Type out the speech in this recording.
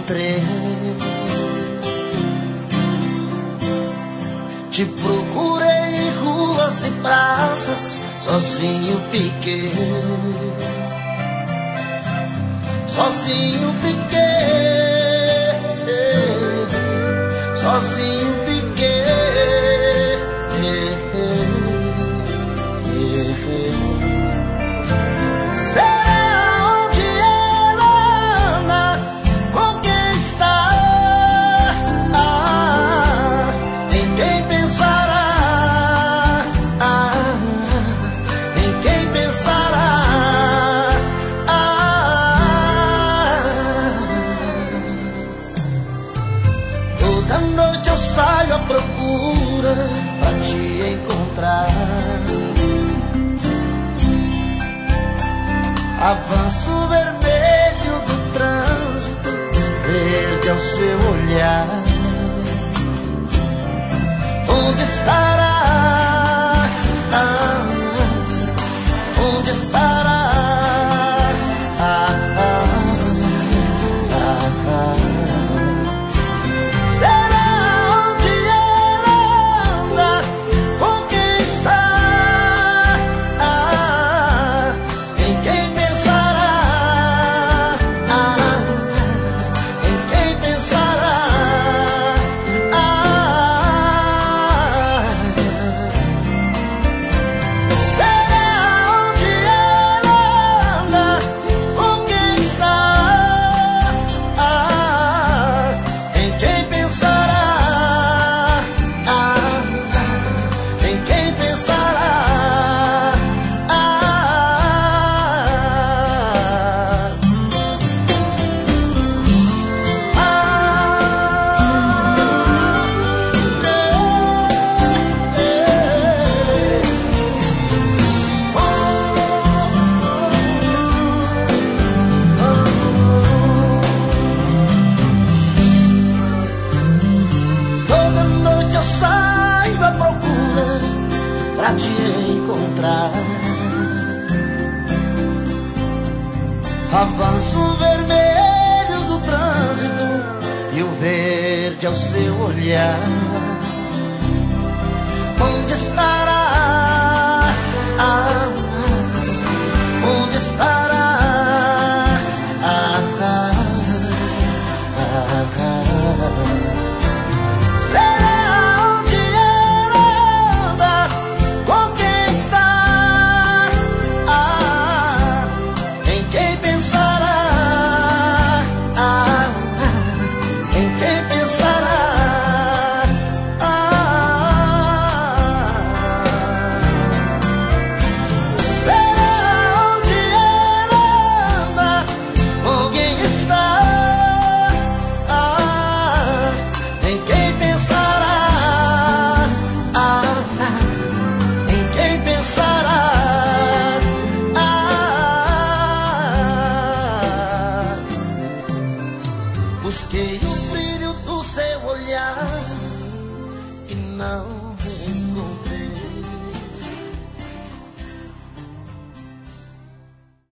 encontrei. Te procurei em ruas e praças, sozinho fiquei. Sozinho fiquei, sozinho fiquei. Será onde ela anda, com quem está? Em quem pensará? Em quem pensará? Toda noite eu saio à procura pra te encontrar. Avanço vermelho do trânsito, verde ao seu olhar. Onde estará? Onde estará? Pra te encontrar. Avanço vermelho do trânsito e o verde ao seu olhar. Onde estará? Onde estará? Busquei o brilho do seu olhar e não